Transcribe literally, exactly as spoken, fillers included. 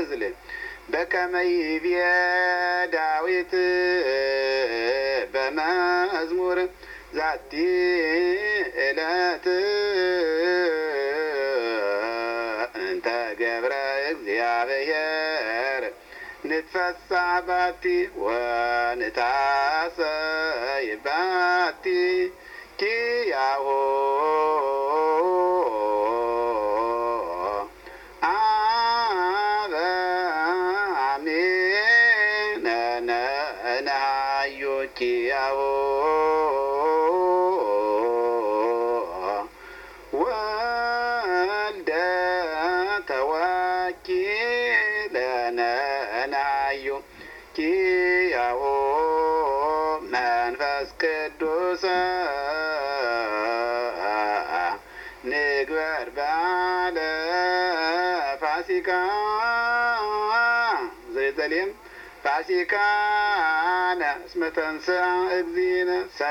እዝል በከመ ይቤ ዳዊት በመዝሙር ዛቲ ዕለት እንተ ገብረ እግዚአብሔር ንትፈሳህ ባቲ ወንታሰይ ባቲ ኪያሁ አበ አሜን ነሃዩ ኪያሁ ወልደ ተወኪለነ ናዩ ኪያሁ መንፈስ ቅዱስ ንግበር በዓለ ፋሲካ ዘየዘሌም ፋሲካነ እስመ ተንሥአ እግዚእነ